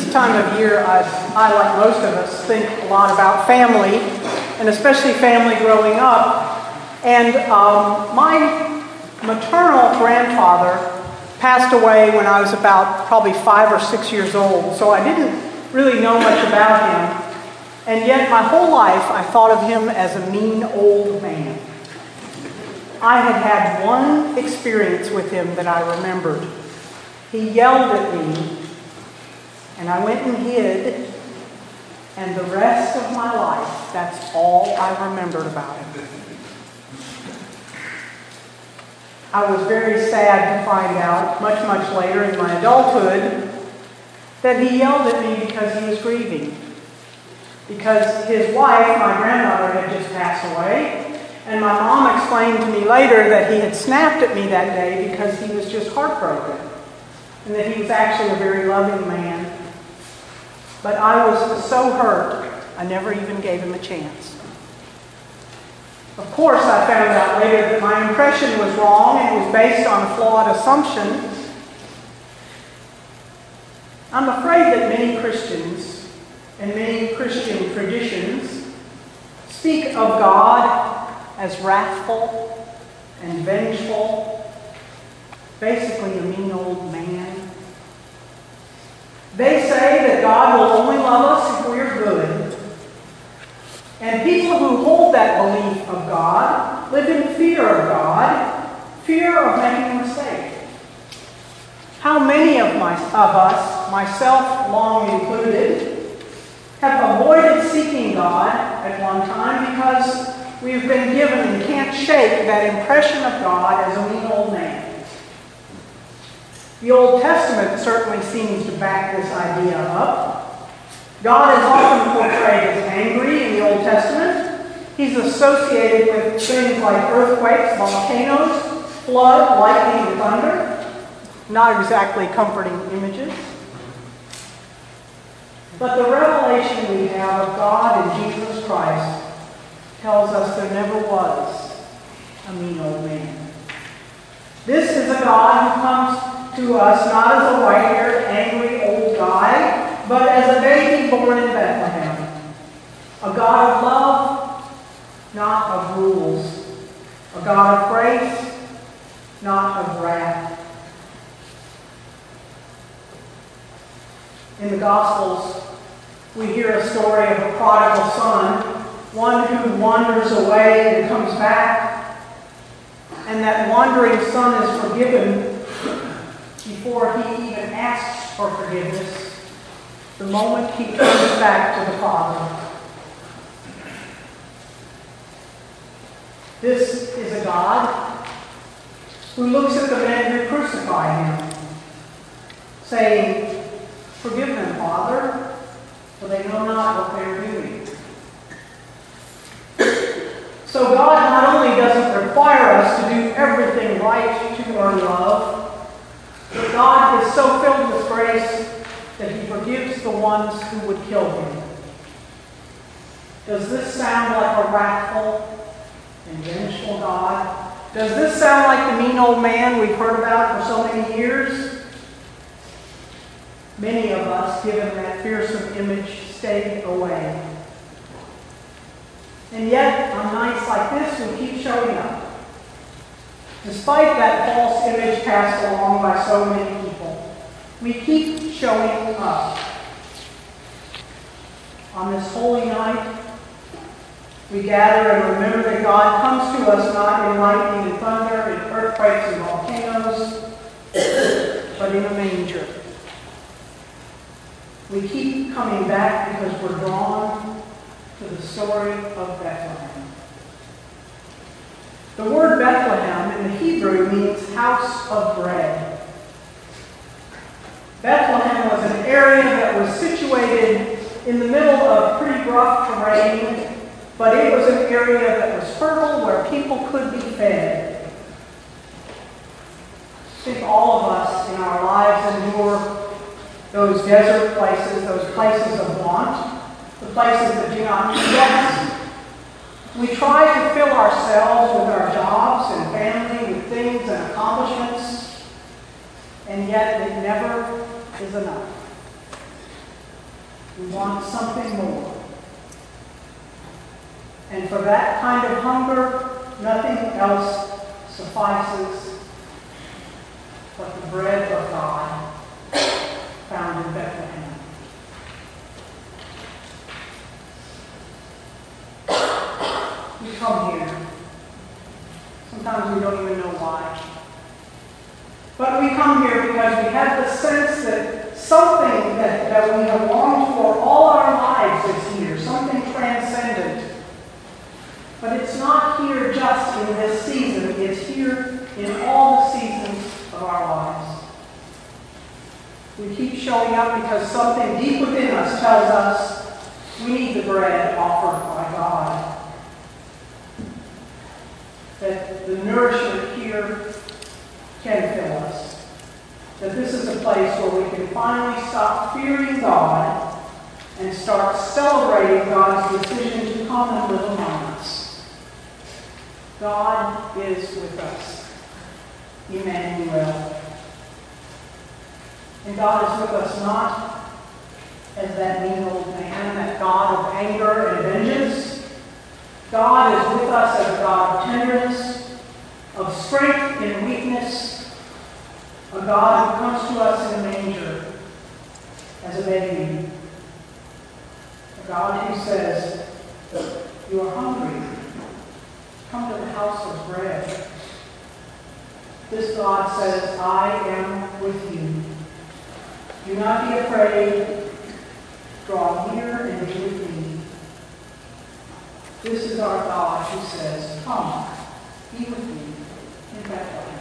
This time of year, I, like most of us, think a lot about family, and especially family growing up. And my maternal grandfather passed away when I was about probably 5 or 6 years old, so I didn't really know much about him. And yet my whole life I thought of him as a mean old man. I had had one experience with him that I remembered. He yelled at me, and I went and hid, and the rest of my life, that's all I remembered about him. I was very sad to find out, much, much later in my adulthood, that he yelled at me because he was grieving. Because his wife, my grandmother, had just passed away, and my mom explained to me later that he had snapped at me that day because he was just heartbroken, and that he was actually a very loving man. But I was so hurt, I never even gave him a chance. Of course, I found out later that my impression was wrong and was based on a flawed assumption. I'm afraid that many Christians and many Christian traditions speak of God as wrathful and vengeful, basically a mean old man. They say that God will only love us if we're good. And people who hold that belief of God live in fear of God, fear of making a mistake. How many of us, myself long included, have avoided seeking God at one time because we've been given and can't shake that impression of God as a mean old man? The Old Testament certainly seems to back this idea up. God is often portrayed as angry in the Old Testament. He's associated with things like earthquakes, volcanoes, flood, lightning, and thunder. Not exactly comforting images. But the revelation we have of God in Jesus Christ tells us there never was a mean old man. This is a God who comes to us not as a white-haired, angry old guy, but as a baby born in Bethlehem. A God of love, not of rules. A God of grace, not of wrath. In the Gospels, we hear a story of a prodigal son, one who wanders away and comes back, and that wandering son is forgiven before he even asks for forgiveness, the moment he comes back to the Father. This is a God who looks at the men who crucify him, saying, "Forgive them, Father, for they know not what they are doing." So God not only doesn't require us to do everything right to earn love, but God is so filled with grace that he forgives the ones who would kill him. Does this sound like a wrathful and vengeful God? Does this sound like the mean old man we've heard about for so many years? Many of us, given that fearsome image, stayed away. And yet, on nights like this, we keep showing up. Despite that false image passed along by so many people, we keep showing up. On this holy night, we gather and remember that God comes to us not in lightning and thunder, in earthquakes and volcanoes, but in a manger. We keep coming back because we're drawn to the story of Bethlehem. The word Bethlehem in the Hebrew means house of bread. Bethlehem was an area that was situated in the middle of pretty rough terrain, but it was an area that was fertile where people could be fed. I think all of us in our lives endure those desert places, those places of want, the places that do not need us. We try to fill ourselves with our jobs and family, with things and accomplishments, and yet it never is enough. We want something more. And for that kind of hunger, nothing else suffices but the bread of God found in Bethlehem. We come here. Sometimes we don't even know why. But we come here because we have the sense that something that we have longed for all our lives is here, something transcendent. But it's not here just in this season, it's here in all the seasons of our lives. We keep showing up because something deep within us tells us we need the bread offered by God. That the nourishment here can fill us. That this is a place where we can finally stop fearing God and start celebrating God's decision to come and live among us. God is with us. Emmanuel. And God is with us not as that mean old man, that God of anger and vengeance. God is with us as a God of tenderness, of strength in weakness, a God who comes to us in a manger as a baby, a God who says, you are hungry, come to the house of bread. This God says, I am with you. Do not be afraid, draw near and be with me. This is our God who says, come, be with me in Bethlehem.